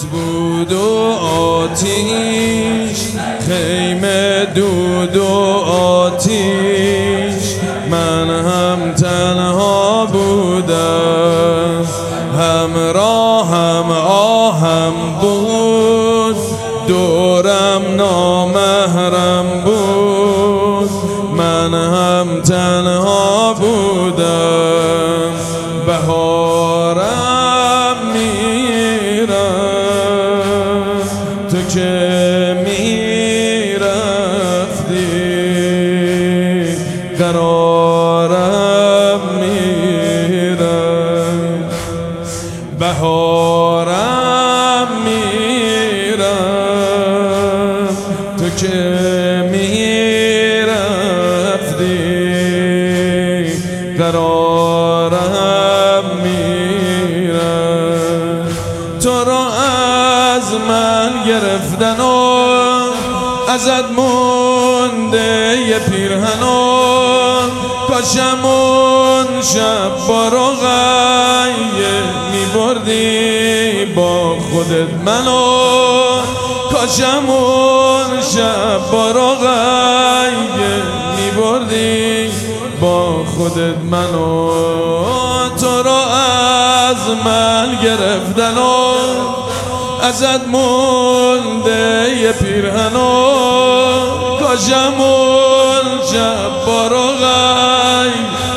روز بود و آتیش، خیمه دود و آتیش، من هم تنها بودم، همراهم آهم بود، دورم نامحرم بود، من هم تنها بودم. بهارم میرم تو که میرفتی، قرارم میرم. بهارم میرم تو که میرفتی، قرارم میرم. تو را از من گرفتن و ازت مونده یه پیرهن و کاشم اون شب با رقیه میبردی با خودت منو، کاشم اون شب با رقیه میبردی با خودت منو. تو را از من گرفتن و ازت مونده یه پیرهن و کاشم اون شب با رقیه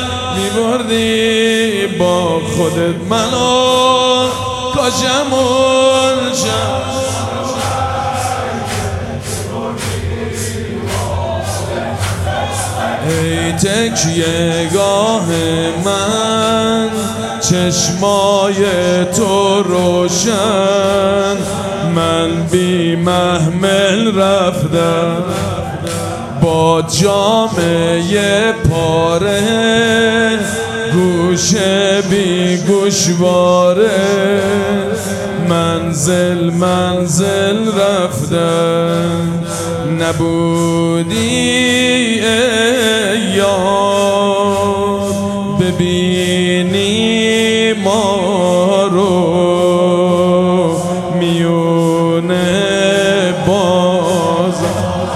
میبردی با خودت منو، کاشم اون شب. ای تکیه گاه من، چشمای تو روشن، من بی محمل رفتم با جامعه پاره، گوشه بی گوشواره، منزل منزل رفتم. نبودی ای یار ببینی ما رو میونه بازار،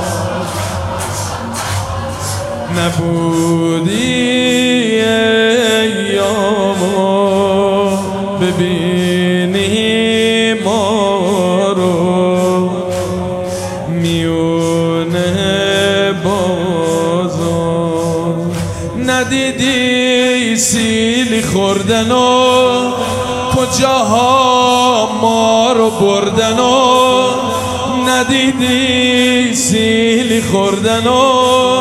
نبودی ای یار ببینی ما رو میونه بازار. ندیدی سیلی خوردن و کجاها ما رو بردن و ندیدی سیلی خوردن و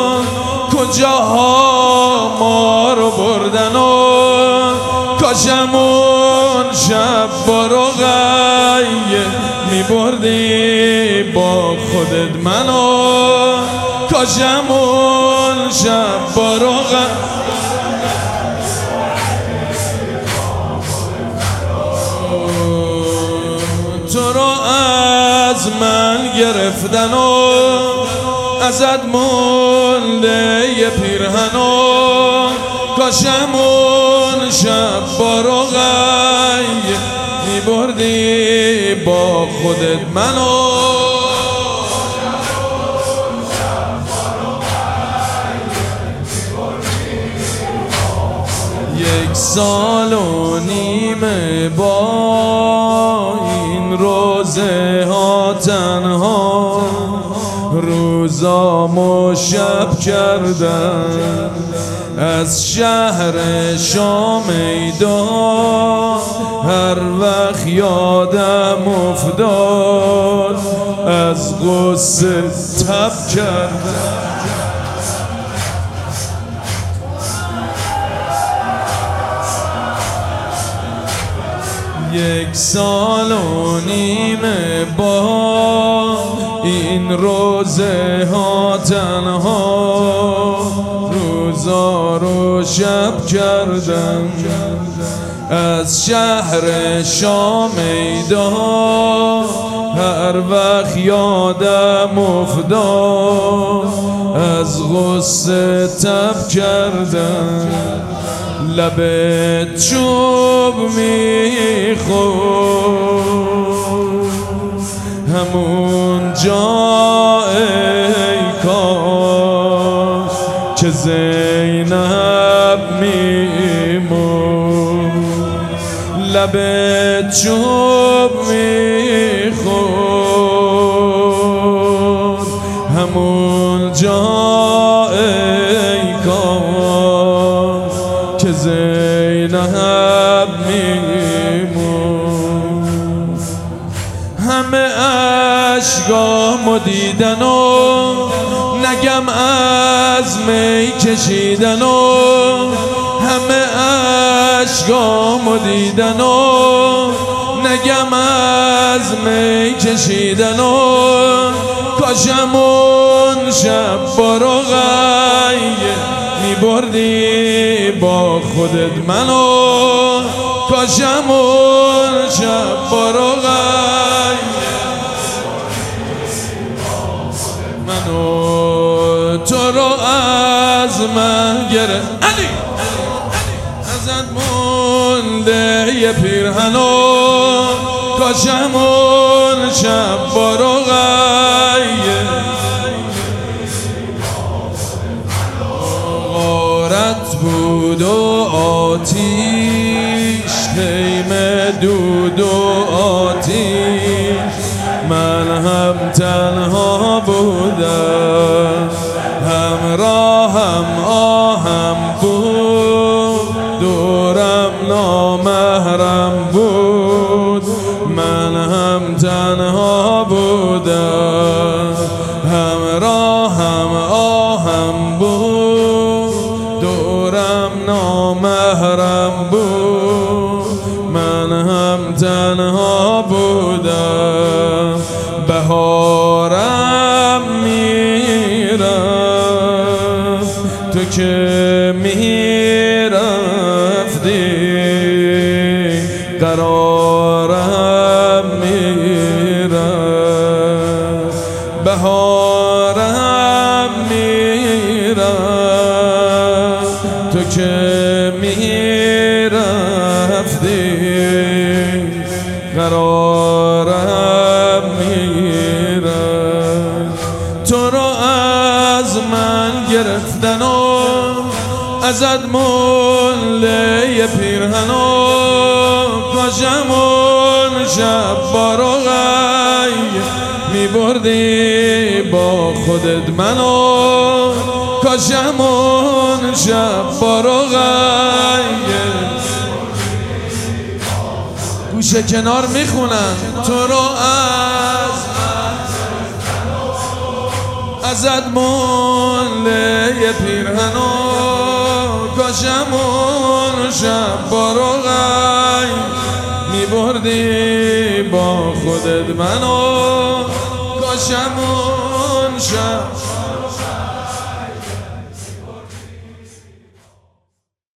کجاها ما رو بردن و کاشم اون شب با رقیه میبردی با خودت منو، کاشم اون شب با رقیه. تو را از من گرفتن و ازت مونده یه پیرهن و کاشم اون شب با رقیه میبردی با خودت منو، یک سال و نیمه با این روزه ها تنها، روزامو شب کردم از شهر شامیدان، هر وقت یادم افتاد از غصه تب کردم. یک سال و نیمه با این روزه ها تنها، روزا رو شب کردم از شهر شامیدان، هر وقت یادم افتاد از غصه تب کردم. لبت چوب میخورد همون جا ای کاش که زینب میمون لب چوب میخورد همون جا ای کاش که زینب میمون همه اشکامو دیدن و نگم از می کشیدن و همه اشکامو دیدن و نگم از می کشیدن و کاشمون شب با رقیه میبردی با خودت منو کاشمون شب با رقیه منو تو رو از من گرفت ازت مونده یه پیرهنو کاشمون شب با رقیه غارت بود و آتیش خیمه دود و آتیش من هم تنها بودم همراهم آهم بود دورم نامحرم بود من هم تنها بودم همراهم آهم بود دورم نامحرم بود من هم تنها بودم بهارم میرفت تو که میرفتی قرارم میرفت بهارم میرفت تو که میرفتی قرارم میرفت تو رو از من گرفتن و ازت مله یه پیرهنو کاشمون شب با رقیه میبردی با خودت منو کاشمون شب با رقیه گوشه کنار میخونن تو رو ازت مونده یه پیرهنو کاشمون شب با رقیه میبردی با خودت منو کاشمون شب